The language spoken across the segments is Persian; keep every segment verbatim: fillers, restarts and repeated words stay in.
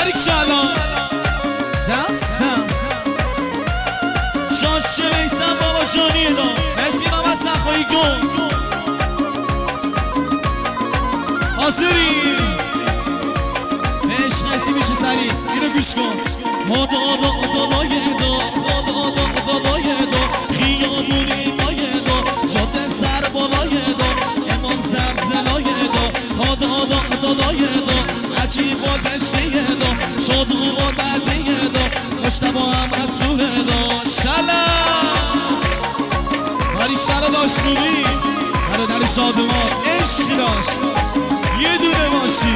باریک شالا دستم شاشه بیسم بابا جانی دا مرسی محمد سخایی گم حاضری عشق قصی میشه سریع اینو گوش کن خدا دا دادای دا خدا دا دادای دا خیابونی مایه دا جاده سر بالای دا امام زبزلای دا خدا دا دادای دا عجیب با دشتیه دا شادو با دردیه دا مشتبه هم اتوره دا شلا باریک شلا داشت بودی برای در شادوان عشقی داشت یه دونه باشی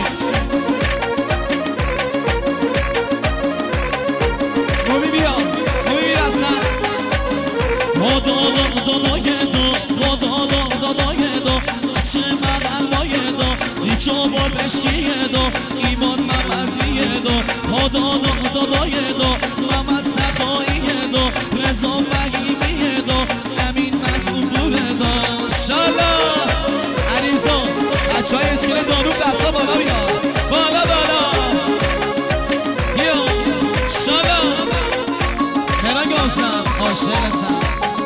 مومی بیا مومی بیا اصلا خدا دا دادای دا خدا دا دادای دا بچه مغلای دا ریچو با بشیه دا ایمان ممدیه دا خدا دا دادای دا محمد سخاییه دا رضا فهیمیه دا امین مسئول دوره دا شالا عریضا بچه های اسکل دانوب دستا بالا بیا بالا بالا بیا شالا هران گازم عاشقتم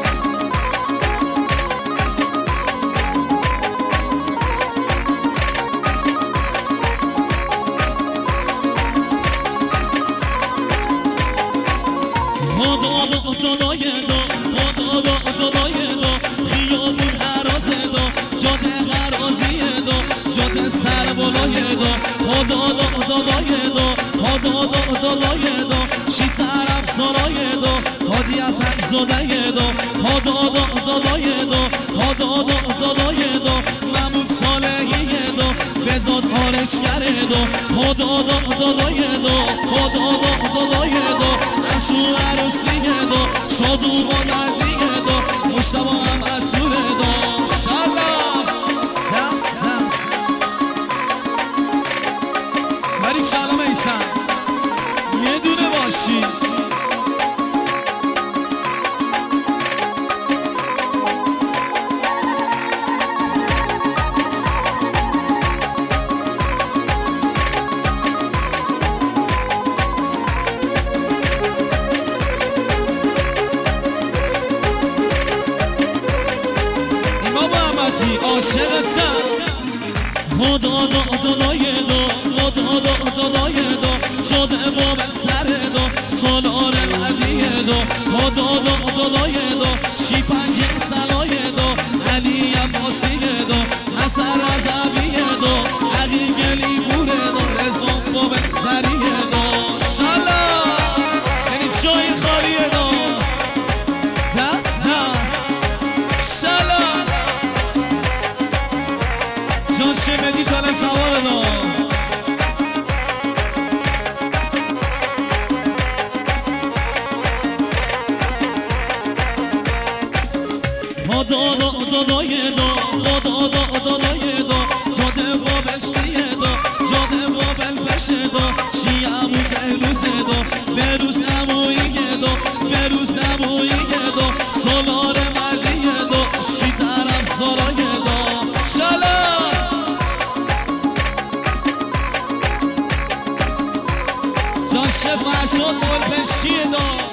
خدا دا دادای دا خدا دا دادای دا خیابون حرازه دا جاده غرازیه دا جاده سر بالای دا خدا دا دادای دا خدا دا دادای دا شی طرف سرای دا هادی از زاده دا خدا دا دادای دا خدا دا دادای دا محمود صالحیه دا بزاد آرشگره دا خدا دا دادای دا خدا دا دادای دا شو عروسیه دا شادو با دردیه دا مشتبه هم اتوره دا شالا دست دست باریک شالا میسن یه دونه باشی عاشقتم خدا دا دادای دا خدا دا دادای دا شده باب سر دا سالار مردیه دا خدا دا دادای دا شی پنجه سلای دا علی عباسیه دا اثر از عبیه دا عقیل گلی بوره دا رزوان باب سریه دا شالا یعنی جای خالیه دا دست دست شالا جان شمدی کنم تواره دا خدا دا دادای دا خدا دا دادای دا جاده بابل شیه دا جاده بابل پشه دا شیه امو بروزه دا بروز امویه دا بروز امویه دا سالار مردیه دا شی طرف سرایه دا شالا شف معشاد مول بشیه دا